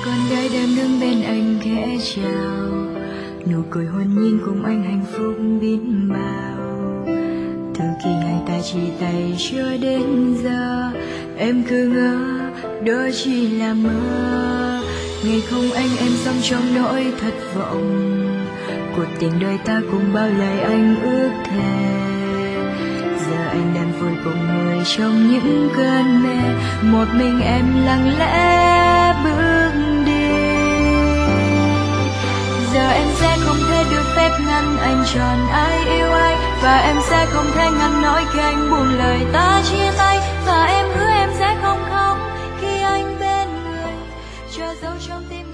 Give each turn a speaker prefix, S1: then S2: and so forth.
S1: còn đây đêm đứng bên anh khẽ chào, nụ cười hồn nhiên cùng anh hạnh phúc biết bao. Từ khi hai ta chia tay chưa đến giờ, em cứ ngỡ đó chỉ là mơ. Ngày không anh em sống trong nỗi thất vọng, cuộc tình đời ta cùng bao lời anh ước thề. Giờ anh đang vội cùng người trong những cơn mê, một mình em lặng lẽ bước đi. Giờ em sẽ không thể được phép ngăn anh chọn ai yêu ai, và em sẽ không thể ngăn nổi khi anh buông lời ta chia tay. Và em hứa em sẽ không khóc khi anh bên người, cho dấu trong tim